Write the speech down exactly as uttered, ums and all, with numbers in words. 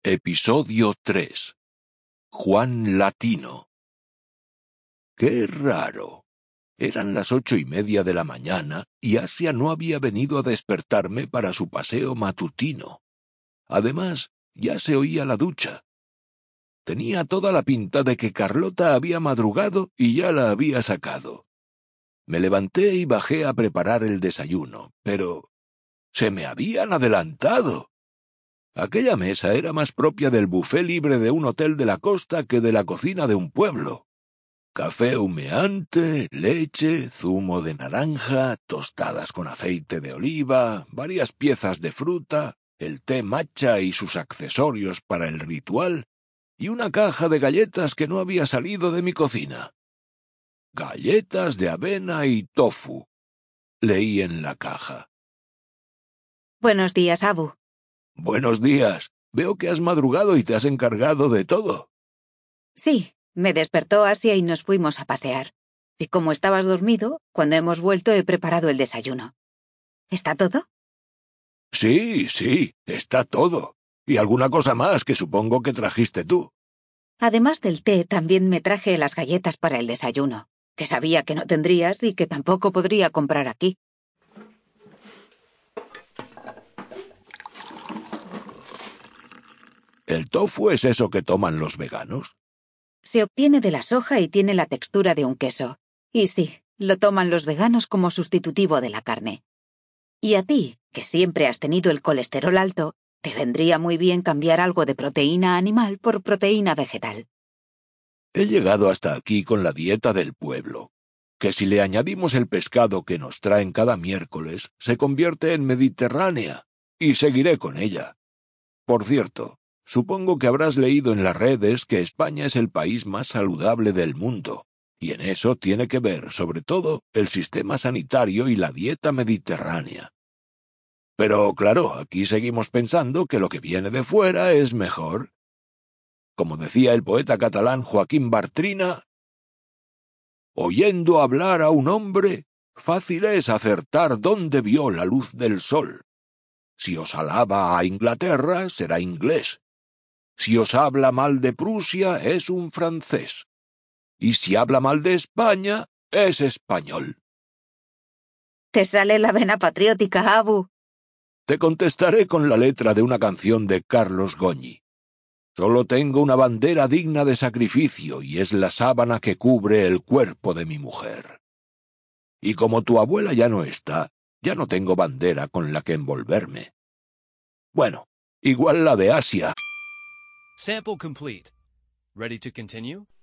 Episodio tres. Juan Latino. ¡Qué raro! Eran las ocho y media de la mañana y Asia no había venido a despertarme para su paseo matutino. Además, ya se oía la ducha. Tenía toda la pinta de que Carlota había madrugado y ya la había sacado. Me levanté y bajé a preparar el desayuno, pero ¡se me habían adelantado! Aquella mesa era más propia del buffet libre de un hotel de la costa que de la cocina de un pueblo. Café humeante, leche, zumo de naranja, tostadas con aceite de oliva, varias piezas de fruta, el té matcha y sus accesorios para el ritual, y una caja de galletas que no había salido de mi cocina. Galletas de avena y tofu, leí en la caja. Buenos días, Abu. Buenos días. Veo que has madrugado y te has encargado de todo. Sí, me despertó Asia y nos fuimos a pasear. Y como estabas dormido, cuando hemos vuelto he preparado el desayuno. ¿Está todo? Sí, sí, está todo. Y alguna cosa más que supongo que trajiste tú. Además del té, también me traje las galletas para el desayuno, que sabía que no tendrías y que tampoco podría comprar aquí. ¿El tofu es eso que toman los veganos? Se obtiene de la soja y tiene la textura de un queso. Y sí, lo toman los veganos como sustitutivo de la carne. Y a ti, que siempre has tenido el colesterol alto, te vendría muy bien cambiar algo de proteína animal por proteína vegetal. He llegado hasta aquí con la dieta del pueblo, que si le añadimos el pescado que nos traen cada miércoles, se convierte en mediterránea, y seguiré con ella. Por cierto, supongo que habrás leído en las redes que España es el país más saludable del mundo, y en eso tiene que ver, sobre todo, el sistema sanitario y la dieta mediterránea. Pero, claro, aquí seguimos pensando que lo que viene de fuera es mejor. Como decía el poeta catalán Joaquín Bartrina, oyendo hablar a un hombre, fácil es acertar dónde vio la luz del sol. Si os alaba a Inglaterra, será inglés. Si os habla mal de Prusia, es un francés. Y si habla mal de España, es español. Te sale la vena patriótica, Abu. Te contestaré con la letra de una canción de Carlos Goñi. Solo tengo una bandera digna de sacrificio y es la sábana que cubre el cuerpo de mi mujer. Y como tu abuela ya no está, ya no tengo bandera con la que envolverme. Bueno, igual la de Asia. Sample complete. Ready to continue?